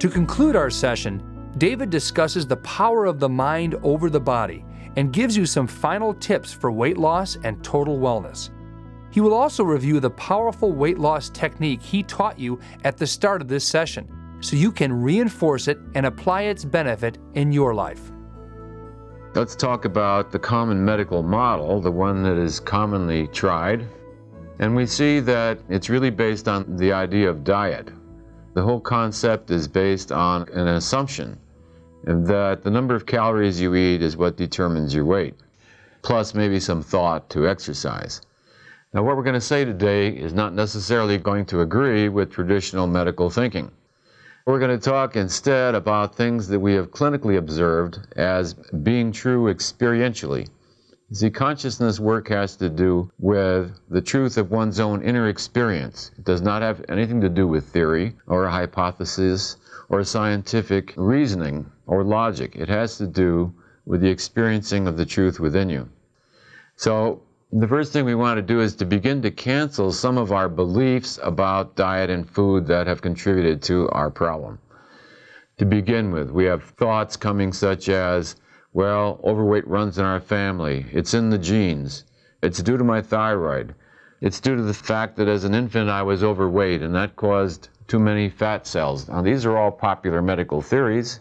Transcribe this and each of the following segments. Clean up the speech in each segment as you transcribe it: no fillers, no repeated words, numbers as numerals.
To conclude our session, David discusses the power of the mind over the body and gives you some final tips for weight loss and total wellness. He will also review the powerful weight loss technique he taught you at the start of this session, so you can reinforce it and apply its benefit in your life. Let's talk about the common medical model, the one that is commonly tried. And we see that it's really based on the idea of diet. The whole concept is based on an assumption that the number of calories you eat is what determines your weight, plus maybe some thought to exercise. Now, what we're going to say today is not necessarily going to agree with traditional medical thinking. We're going to talk instead about things that we have clinically observed as being true experientially. See, consciousness work has to do with the truth of one's own inner experience. It does not have anything to do with theory or a hypothesis or scientific reasoning or logic. It has to do with the experiencing of the truth within you. So the first thing we want to do is to begin to cancel some of our beliefs about diet and food that have contributed to our problem. To begin with, we have thoughts coming such as, well, overweight runs in our family. It's in the genes. It's due to my thyroid. It's due to the fact that as an infant I was overweight and that caused too many fat cells. Now, these are all popular medical theories,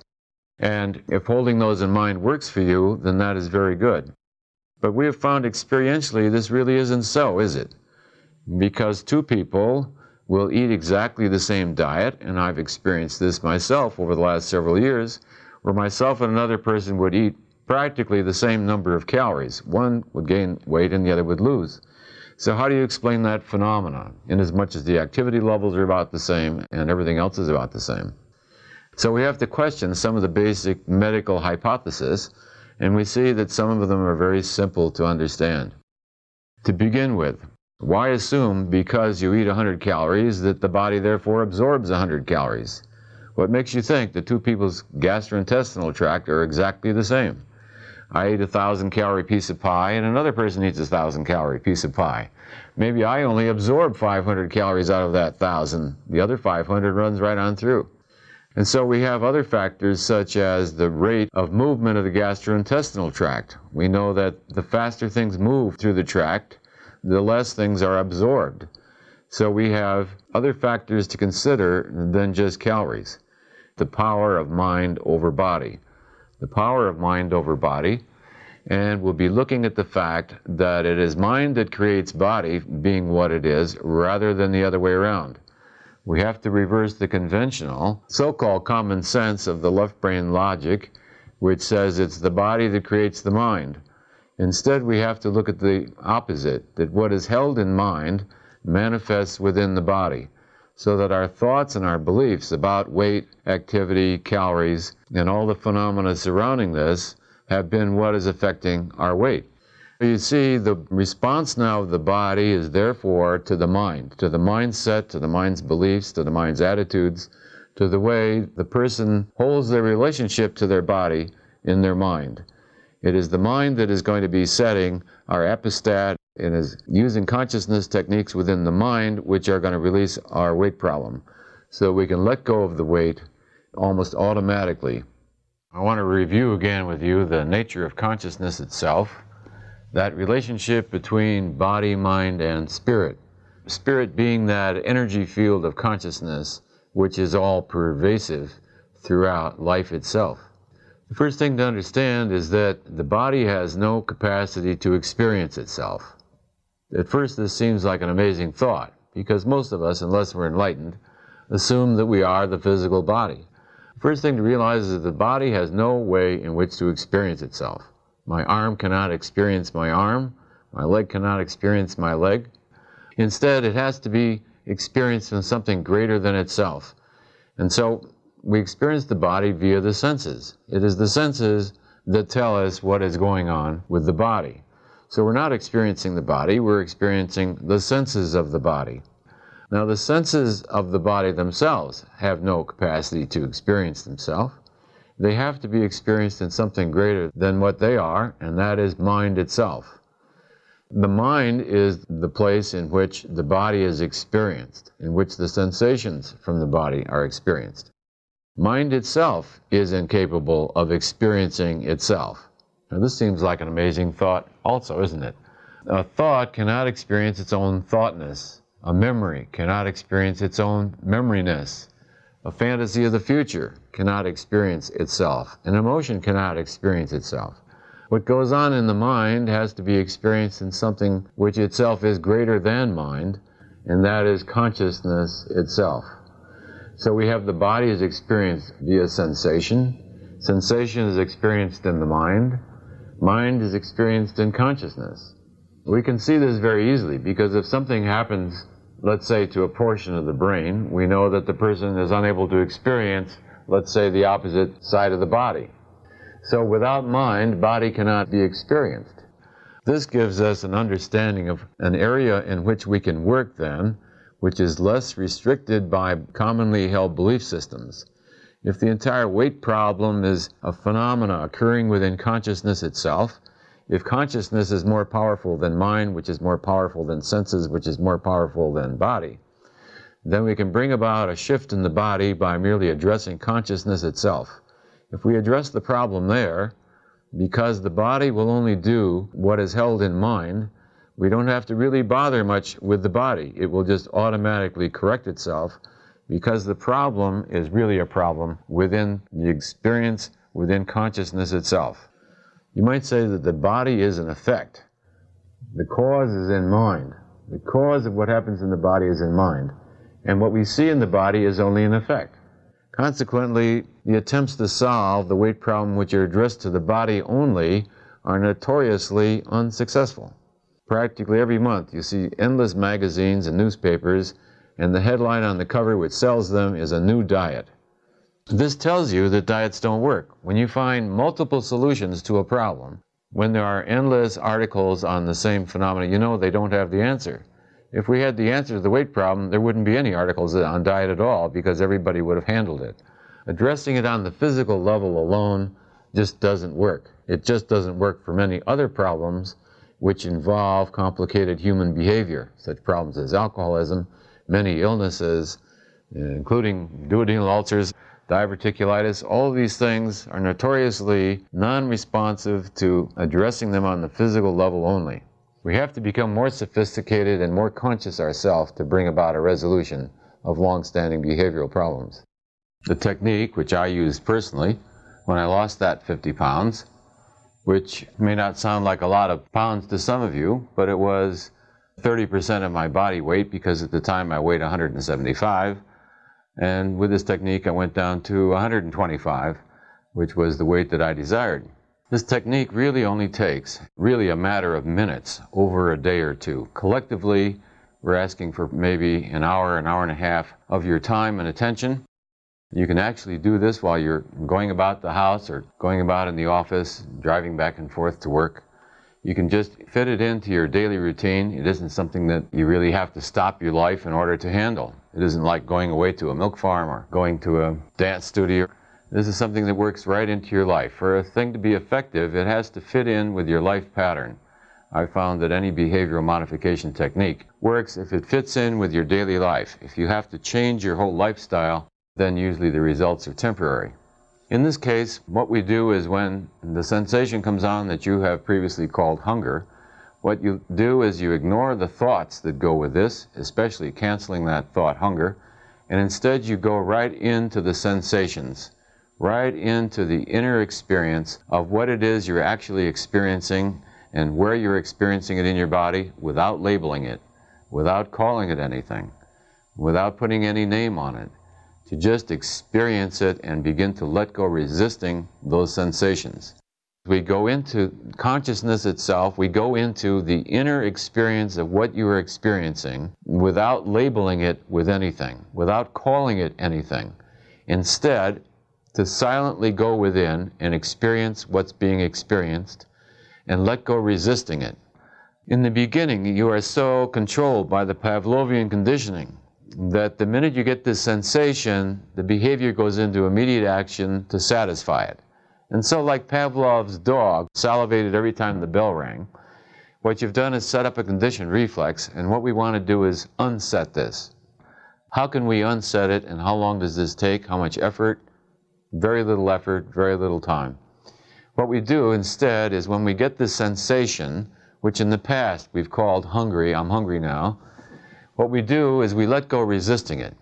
and if holding those in mind works for you, then that is very good. But we have found experientially this really isn't so, is it? Because two people will eat exactly the same diet, and I've experienced this myself over the last several years, where myself and another person would eat practically the same number of calories. One would gain weight and the other would lose. So how do you explain that phenomenon, in as much as the activity levels are about the same and everything else is about the same? So we have to question some of the basic medical hypotheses, and we see that some of them are very simple to understand. To begin with, why assume because you eat 100 calories that the body therefore absorbs 100 calories? What makes you think that two people's gastrointestinal tract are exactly the same? I eat a 1,000-calorie piece of pie, and another person eats a 1,000-calorie piece of pie. Maybe I only absorb 500 calories out of that 1,000. The other 500 runs right on through. And so we have other factors such as the rate of movement of the gastrointestinal tract. We know that the faster things move through the tract, the less things are absorbed. So we have other factors to consider than just calories. The power of mind over body. The power of mind over body, and we'll be looking at the fact that it is mind that creates body being what it is, rather than the other way around. We have to reverse the conventional, so-called common sense of the left brain logic, which says it's the body that creates the mind. Instead, we have to look at the opposite, that what is held in mind manifests within the body, so that our thoughts and our beliefs about weight, activity, calories, and all the phenomena surrounding this have been what is affecting our weight. You see, the response now of the body is therefore to the mind, to the mindset, to the mind's beliefs, to the mind's attitudes, to the way the person holds their relationship to their body in their mind. It is the mind that is going to be setting our epistat and is using consciousness techniques within the mind which are going to release our weight problem so we can let go of the weight almost automatically. I want to review again with you the nature of consciousness itself, that relationship between body, mind, and spirit. Spirit being that energy field of consciousness which is all pervasive throughout life itself. The first thing to understand is that the body has no capacity to experience itself. At first, this seems like an amazing thought, because most of us, unless we're enlightened, assume that we are the physical body. The first thing to realize is that the body has no way in which to experience itself. My arm cannot experience my arm. My leg cannot experience my leg. Instead, it has to be experienced in something greater than itself. And so we experience the body via the senses. It is the senses that tell us what is going on with the body. So we're not experiencing the body, we're experiencing the senses of the body. Now, the senses of the body themselves have no capacity to experience themselves. They have to be experienced in something greater than what they are, and that is mind itself. The mind is the place in which the body is experienced, in which the sensations from the body are experienced. Mind itself is incapable of experiencing itself. Now, this seems like an amazing thought also, isn't it? A thought cannot experience its own thoughtness. A memory cannot experience its own memoryness. A fantasy of the future cannot experience itself. An emotion cannot experience itself. What goes on in the mind has to be experienced in something which itself is greater than mind, and that is consciousness itself. So we have the body is experienced via sensation. Sensation is experienced in the mind. Mind is experienced in consciousness. We can see this very easily because if something happens, let's say, to a portion of the brain, we know that the person is unable to experience, let's say, the opposite side of the body. So without mind, body cannot be experienced. This gives us an understanding of an area in which we can work then, which is less restricted by commonly held belief systems. If the entire weight problem is a phenomena occurring within consciousness itself, if consciousness is more powerful than mind, which is more powerful than senses, which is more powerful than body, then we can bring about a shift in the body by merely addressing consciousness itself. If we address the problem there, because the body will only do what is held in mind, we don't have to really bother much with the body. It will just automatically correct itself because the problem is really a problem within the experience, within consciousness itself. You might say that the body is an effect. The cause is in mind. The cause of what happens in the body is in mind. And what we see in the body is only an effect. Consequently, the attempts to solve the weight problem which are addressed to the body only are notoriously unsuccessful. Practically every month you see endless magazines and newspapers, and the headline on the cover which sells them is a new diet. This tells you that diets don't work. When you find multiple solutions to a problem, when there are endless articles on the same phenomena, you know they don't have the answer. If we had the answer to the weight problem, there wouldn't be any articles on diet at all because everybody would have handled it. Addressing it on the physical level alone just doesn't work. It just doesn't work for many other problems which involve complicated human behavior, such problems as alcoholism, many illnesses, including duodenal ulcers, diverticulitis. All of these things are notoriously non-responsive to addressing them on the physical level only. We have to become more sophisticated and more conscious ourselves to bring about a resolution of long-standing behavioral problems. The technique, which I used personally when I lost that 50 pounds, which may not sound like a lot of pounds to some of you, but it was 30% of my body weight because at the time I weighed 175. And with this technique I went down to 125, which was the weight that I desired. This technique really only takes a matter of minutes over a day or two. Collectively, we're asking for maybe an hour and a half of your time and attention. You can actually do this while you're going about the house or going about in the office, driving back and forth to work. You can just fit it into your daily routine. It isn't something that you really have to stop your life in order to handle. It isn't like going away to a milk farm or going to a dance studio. This is something that works right into your life. For a thing to be effective, it has to fit in with your life pattern. I found that any behavioral modification technique works if it fits in with your daily life. If you have to change your whole lifestyle, then usually the results are temporary. In this case, what we do is when the sensation comes on that you have previously called hunger, what you do is you ignore the thoughts that go with this, especially canceling that thought hunger, and instead you go right into the sensations, right into the inner experience of what it is you're actually experiencing and where you're experiencing it in your body without labeling it, without calling it anything, without putting any name on it. To just experience it and begin to let go resisting those sensations. We go into consciousness itself, we go into the inner experience of what you are experiencing without labeling it with anything, without calling it anything. Instead, to silently go within and experience what's being experienced and let go resisting it. In the beginning, you are so controlled by the Pavlovian conditioning that the minute you get this sensation, the behavior goes into immediate action to satisfy it. And so like Pavlov's dog salivated every time the bell rang, what you've done is set up a conditioned reflex, and what we want to do is unset this. How can we unset it, and how long does this take? How much effort? Very little effort, very little time. What we do instead is when we get this sensation, which in the past we've called hungry, I'm hungry now, what we do is we let go resisting it.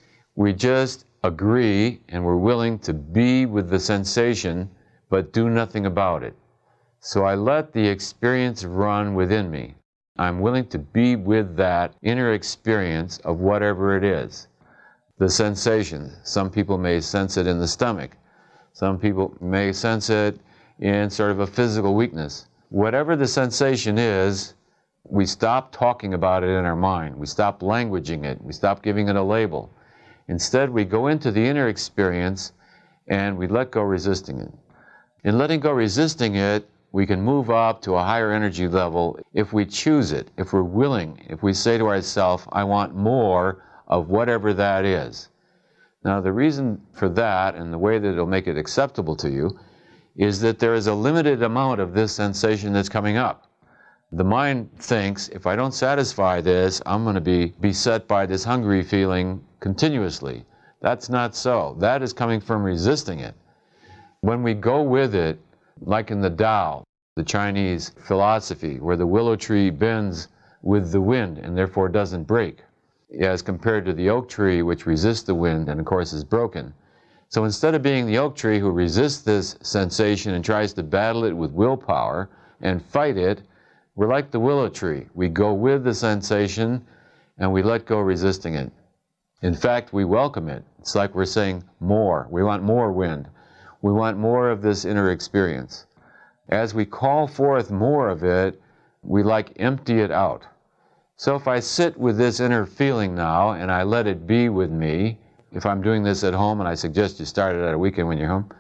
We just agree and we're willing to be with the sensation but do nothing about it. So I let the experience run within me. I'm willing to be with that inner experience of whatever it is. The sensation. Some people may sense it in the stomach. Some people may sense it in sort of a physical weakness. Whatever the sensation is, we stop talking about it in our mind. We stop languaging it. We stop giving it a label. Instead, we go into the inner experience and we let go resisting it. In letting go resisting it, we can move up to a higher energy level if we choose it, if we're willing, if we say to ourselves, I want more of whatever that is. Now, the reason for that and the way that it'll make it acceptable to you is that there is a limited amount of this sensation that's coming up. The mind thinks, if I don't satisfy this, I'm going to be beset by this hungry feeling continuously. That's not so. That is coming from resisting it. When we go with it, like in the Tao, the Chinese philosophy, where the willow tree bends with the wind and therefore doesn't break, as compared to the oak tree, which resists the wind and of course is broken. So instead of being the oak tree who resists this sensation and tries to battle it with willpower and fight it, we're like the willow tree. We go with the sensation and we let go resisting it. In fact, we welcome it. It's like we're saying more. We want more wind. We want more of this inner experience. As we call forth more of it, we like empty it out. So if I sit with this inner feeling now and I let it be with me, if I'm doing this at home, and I suggest you start it at a weekend when you're home,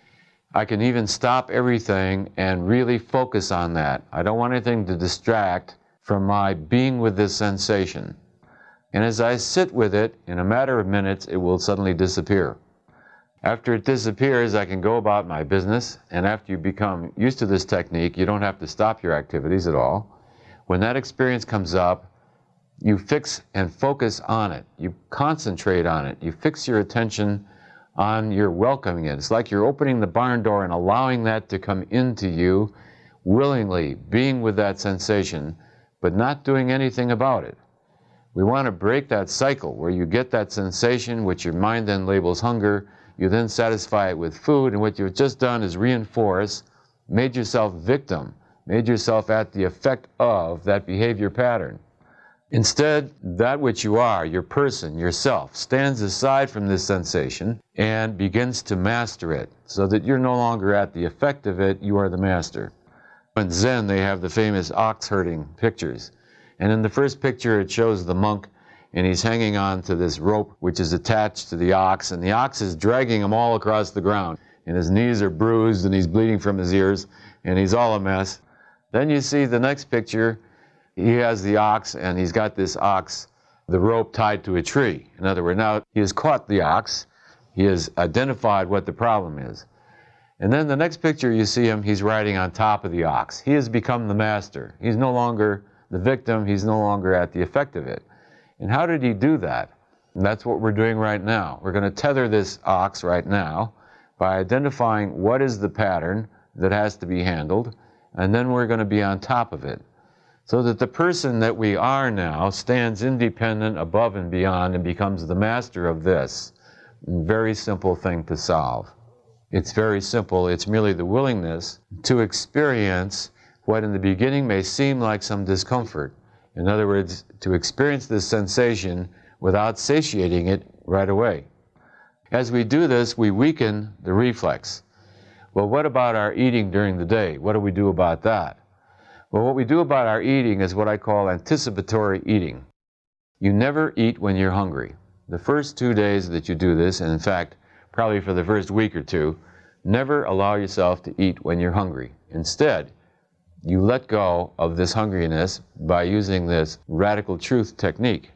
I can even stop everything and really focus on that. I don't want anything to distract from my being with this sensation. And as I sit with it, in a matter of minutes, it will suddenly disappear. After it disappears, I can go about my business, and after you become used to this technique, you don't have to stop your activities at all. When that experience comes up, you fix and focus on it. You concentrate on it. You fix your attention on your welcoming it. It's like you're opening the barn door and allowing that to come into you willingly, being with that sensation, but not doing anything about it. We want to break that cycle where you get that sensation, which your mind then labels hunger. You then satisfy it with food, and what you've just done is reinforce, made yourself victim, made yourself at the effect of that behavior pattern. Instead, that which you are, your person, yourself, stands aside from this sensation and begins to master it, so that you're no longer at the effect of it, you are the master. In Zen, they have the famous ox herding pictures. And in the first picture, it shows the monk, and he's hanging on to this rope which is attached to the ox, and the ox is dragging him all across the ground. And his knees are bruised, and he's bleeding from his ears, and he's all a mess. Then you see the next picture, he has the ox, and he's got this ox, the rope tied to a tree. In other words, now he has caught the ox, he has identified what the problem is. And then the next picture you see him, he's riding on top of the ox. He has become the master. He's no longer the victim, he's no longer at the effect of it. And how did he do that? And that's what we're doing right now. We're going to tether this ox right now by identifying what is the pattern that has to be handled, and then we're going to be on top of it, so that the person that we are now stands independent above and beyond and becomes the master of this. Very simple thing to solve. It's very simple. It's merely the willingness to experience what in the beginning may seem like some discomfort. In other words, to experience this sensation without satiating it right away. As we do this, we weaken the reflex. Well, what about our eating during the day? What do we do about that? Well, what we do about our eating is what I call anticipatory eating. You never eat when you're hungry. The first 2 days that you do this, and in fact, probably for the first week or two, never allow yourself to eat when you're hungry. Instead, you let go of this hungriness by using this radical truth technique.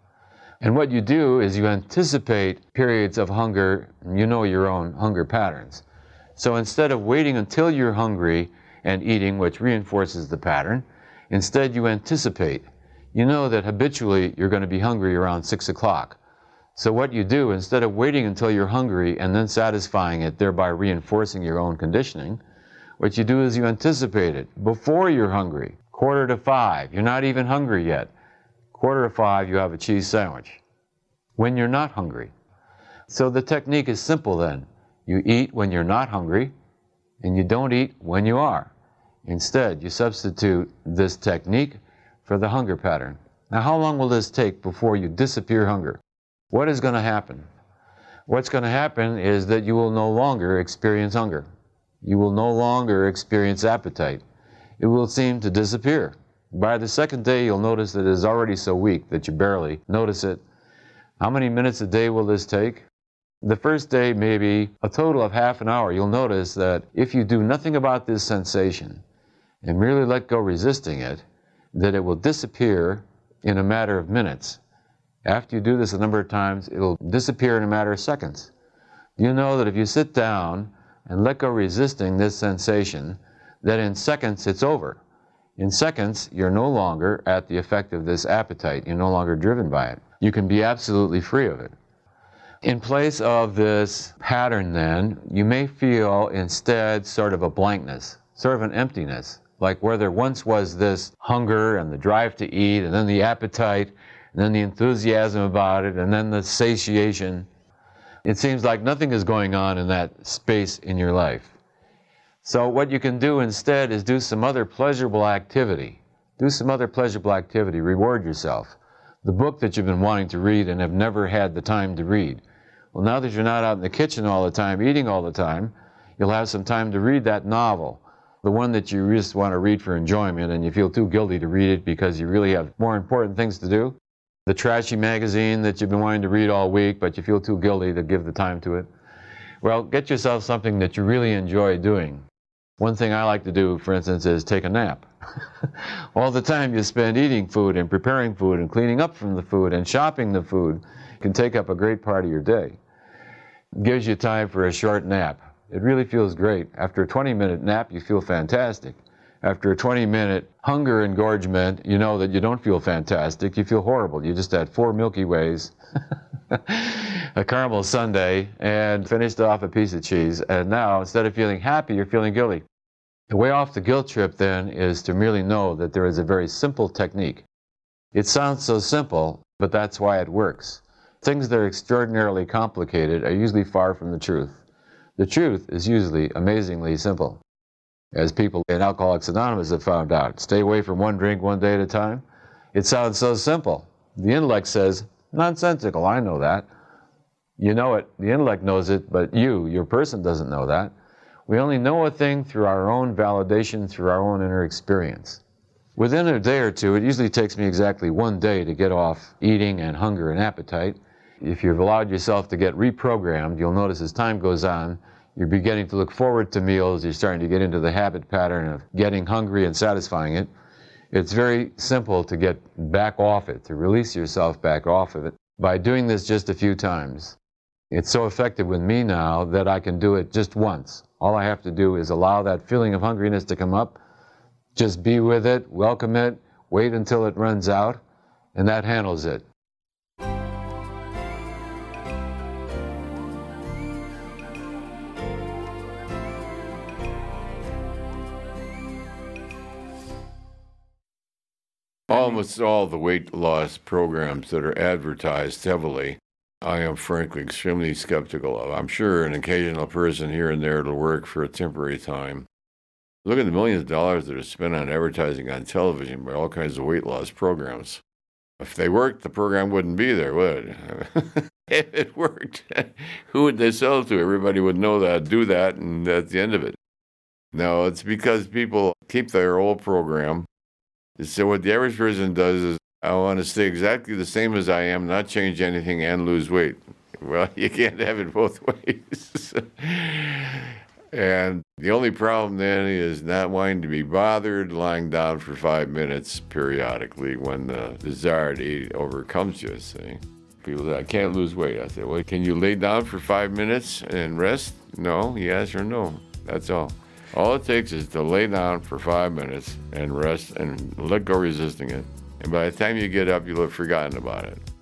And what you do is you anticipate periods of hunger, you know your own hunger patterns. So instead of waiting until you're hungry and eating, which reinforces the pattern, instead you anticipate. You know that habitually you're going to be hungry around 6 o'clock. So what you do, instead of waiting until you're hungry and then satisfying it, thereby reinforcing your own conditioning, what you do is you anticipate it before you're hungry. 4:45, you're not even hungry yet. 4:45, you have a cheese sandwich when you're not hungry. So the technique is simple then. You eat when you're not hungry, and you don't eat when you are. Instead, you substitute this technique for the hunger pattern. Now, how long will this take before you disappear hunger? What is going to happen? What's going to happen is that you will no longer experience hunger. You will no longer experience appetite. It will seem to disappear. By the second day, you'll notice that it is already so weak that you barely notice it. How many minutes a day will this take? The first day, maybe a total of half an hour. You'll notice that if you do nothing about this sensation and merely let go resisting it, that it will disappear in a matter of minutes. After you do this a number of times, it'll disappear in a matter of seconds. You know that if you sit down and let go resisting this sensation, that in seconds it's over. In seconds, you're no longer at the effect of this appetite. You're no longer driven by it. You can be absolutely free of it. In place of this pattern then, you may feel instead sort of a blankness, sort of an emptiness, like where there once was this hunger and the drive to eat, and then the appetite, and then the enthusiasm about it, and then the satiation. It seems like nothing is going on in that space in your life. So what you can do instead is do some other pleasurable activity. Do some other pleasurable activity. Reward yourself. The book that you've been wanting to read and have never had the time to read. Well, now that you're not out in the kitchen all the time, eating all the time, you'll have some time to read that novel, the one that you just want to read for enjoyment and you feel too guilty to read it because you really have more important things to do. The trashy magazine that you've been wanting to read all week, but you feel too guilty to give the time to it. Well, get yourself something that you really enjoy doing. One thing I like to do, for instance, is take a nap. All the time you spend eating food and preparing food and cleaning up from the food and shopping the food can take up a great part of your day. It gives you time for a short nap. It really feels great. After a 20-minute nap, you feel fantastic. After a 20-minute hunger engorgement, you know that you don't feel fantastic, you feel horrible. You just had 4 Milky Ways, a caramel sundae, and finished off a piece of cheese. And now, instead of feeling happy, you're feeling guilty. The way off the guilt trip, then, is to merely know that there is a very simple technique. It sounds so simple, but that's why it works. Things that are extraordinarily complicated are usually far from the truth. The truth is usually amazingly simple. As people in Alcoholics Anonymous have found out, stay away from one drink one day at a time. It sounds so simple. The intellect says, nonsensical, I know that. You know it, the intellect knows it, but your person doesn't know that. We only know a thing through our own validation, through our own inner experience. Within a day or two, it usually takes me exactly 1 day to get off eating and hunger and appetite. If you've allowed yourself to get reprogrammed, you'll notice as time goes on, you're beginning to look forward to meals, you're starting to get into the habit pattern of getting hungry and satisfying it. It's very simple to get back off it, to release yourself back off of it by doing this just a few times. It's so effective with me now that I can do it just once. All I have to do is allow that feeling of hungriness to come up, just be with it, welcome it, wait until it runs out, and that handles it. Almost all the weight loss programs that are advertised heavily, I am frankly extremely skeptical of. I'm sure an occasional person here and there will work for a temporary time. Look at the millions of dollars that are spent on advertising on television by all kinds of weight loss programs. If they worked, the program wouldn't be there, would it? If it worked, who would they sell it to? Everybody would know that, do that, and that's the end of it. No, it's because people keep their old program. So what the average person does is, I want to stay exactly the same as I am, not change anything, and lose weight. Well, you can't have it both ways. And the only problem then is not wanting to be bothered, lying down for 5 minutes periodically when the desire to eat overcomes you, see. People say, I can't lose weight. I say, well, can you lay down for 5 minutes and rest? No, yes or no. That's all. All it takes is to lay down for 5 minutes and rest and let go resisting it. And by the time you get up, you'll have forgotten about it.